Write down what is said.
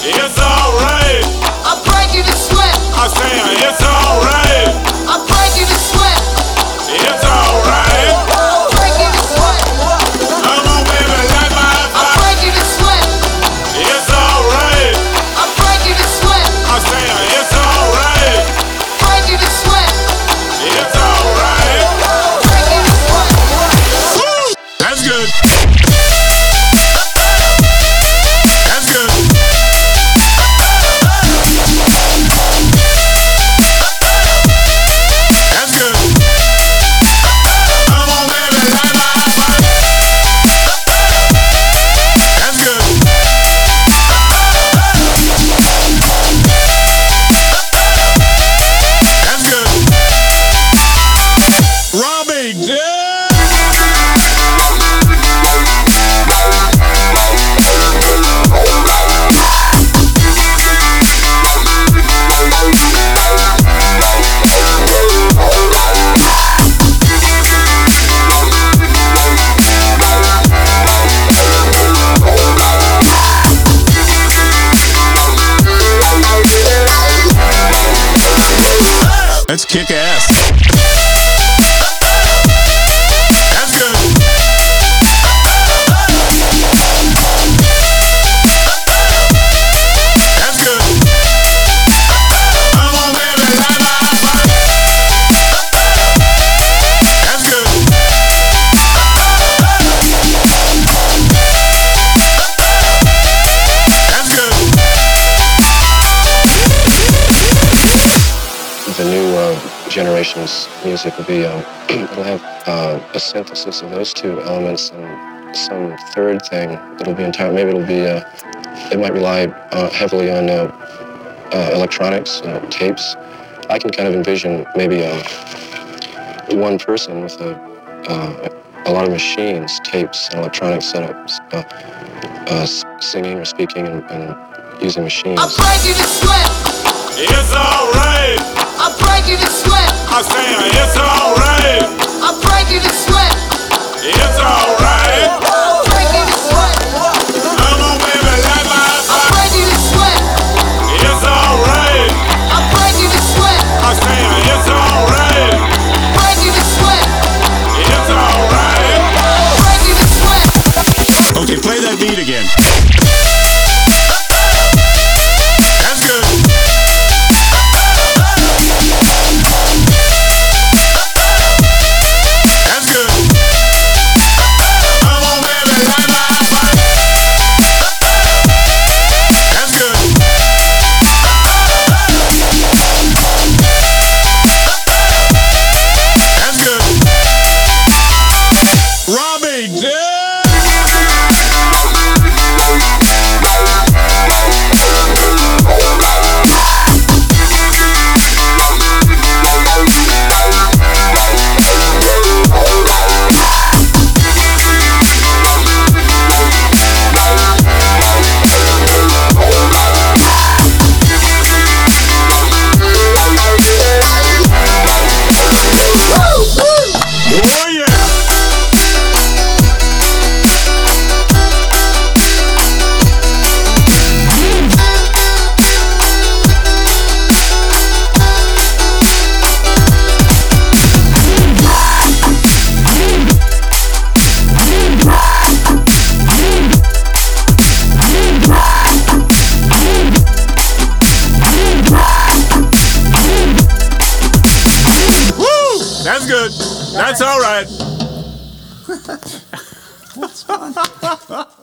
It's alright. I break you to sweat. I say it's alright. I break you to sweat. It's alright. I break you to sweat. Come on, baby, light my I fire. break you to sweat. It's alright. I break you to sweat. I say it's alright. Break you to sweat. It's alright. Break you to sweat. That's good. That's good. That's good. Come on, baby, light my fire. That's good. That's good. Robbie, let's kick ass. That's good. That's good. Come on, baby, light my fire. That's good. That's good. The new generation's music will be, it'll have a synthesis of those two elements and some third thing that'll be entire. Maybe it'll be, it might rely heavily on electronics, tapes. I can kind of envision maybe one person with a lot of machines, tapes, and electronic setups, singing or speaking and using machines. I break you to sweat. It's alright. I break you to sweat. I say it's alright. I break you to sweat. It's alright. I break you to sweat. Come on, baby, light my I fire. break you to sweat. It's alright. I break you to sweat. I say it's alright. Break you to sweat. It's alright. Break you to sweat. Okay, play that beat again. That's good. That's good. Come on, baby, light my fire. That's good. That's good. Robbie, oh yeah. Woo! That's good. That's all right. That's fun.